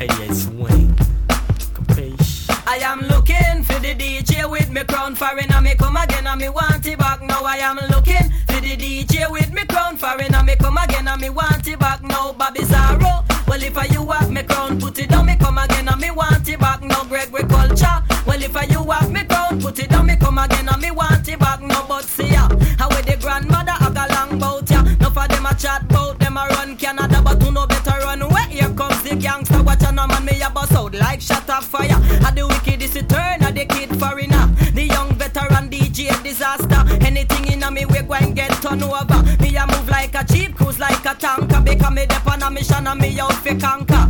Hey, it's Wayne. Capiche? I am looking for the DJ with me crown foreign and me come again and me want it back now. I am looking for the DJ with me crown foreign and me come again and me want it back now. Bobby Zarro, well if I you have me crown, put it down, me come again and me want it back now. Gregory Culture, well if I you have me crown, put it down, me come again and me want it back now. But see ya, how with the grandmother I got long bout ya. Enough of them a chat bout them a run Canada, but who no better run away. Here comes the gangster, watch a no man me a bust out like shot of fire. At the wicked is the turn of the kid foreigner, the young veteran DJ disaster. Anything in a me we go and get turn over. Me a move like a jeep, cruise like a tanker, because me dep on a mission and me out fi conquer.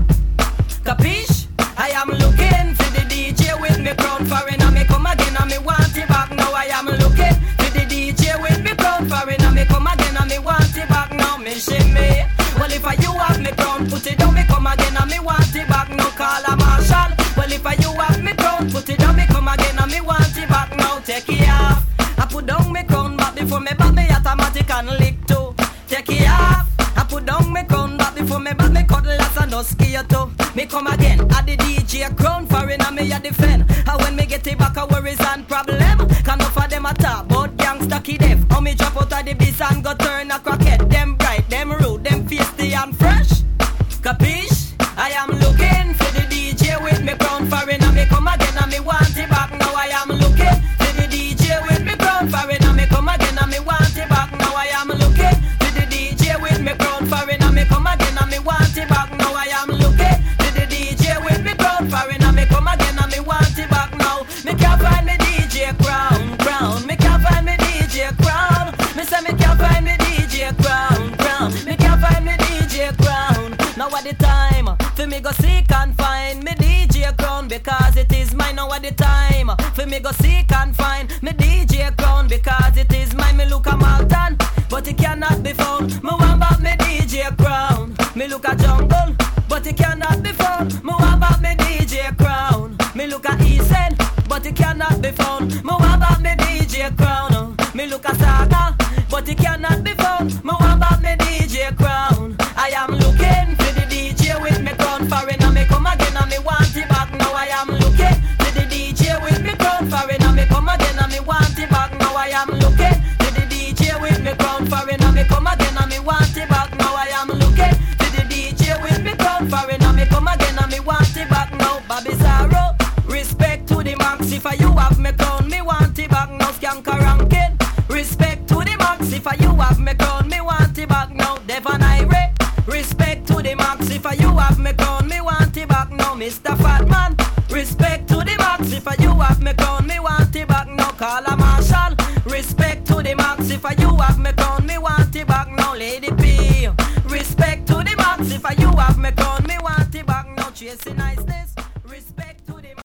Capiche? I am looking for the DJ with me crown foreigner. Me come again and me want it back now. I am looking for the DJ with me crown foreigner. Me come again and me want it back now. Me shimmy. Well if I you have me crown, put it down. Me come again and me want it back now. Call a marshal. Well if I you have me crown, put it down. Me come again and me want it back now. Take it off. I put down me crown back before me back me automatic and lick too. Take it off. I put down me crown back before me back me cutlass and no scare too. Me come again at the DJ crown foreign and me a defend. And when me get it back a worries and problem. Can no for them a talk but gangsta kid def. How me drop out of the beast and go turn a crackhead. Them bright, them rude, them feisty and fresh. Capiche? I am looking for the DJ with me crown foreign and me come again and me want it back now. I am looking for the DJ with me crown foreign and me come again and me want it back now. I am looking for the DJ with me crown foreign and me come again and me want it back now. I am looking for the DJ with me crown foreign and me come again and me want it back now. Me can't find me DJ crown. Me can't find me DJ crown. Me say me can't find me DJ crown. Me can't find me DJ crown. Now at the time for me go seek and find me DJ crown, because it is mine. Now at the time for me go seek and find me DJ crown, because it is mine. Me look a Malton, but it cannot be found. Me want back me DJ crown. Me look a Jungle, but it cannot be found. Me want back me DJ crown. Me look a East, but it cannot be found. Me want back me DJ crown. Me look a Saga, but it cannot be found. Me want back me DJ crown. I am looking for the DJ with me crown foreign and me come again and me want it back now. I am looking for the DJ with me crown foreign and me come again and me want it back now. I am looking for the DJ with me crown foreign and me come again and me want it back now. I am looking for the DJ with me crown foreign and me come again and me want it back now. Bobby Zarro, respect to the max. If I you have me crown, me want it back now. Skanker ranking, respect to the max. If I you have me crown, me want it back now. Devon Ire, respect to the max. If I you have me crown, me want it back now. Mr. Fatman, respect to the max. If I you have me crown, me want it back now. Call a marshal, respect to the max. If I you have me crown, me want it back now. Lady P, respect to the max. If I you have me crown, me want it back now. Chasing niceness.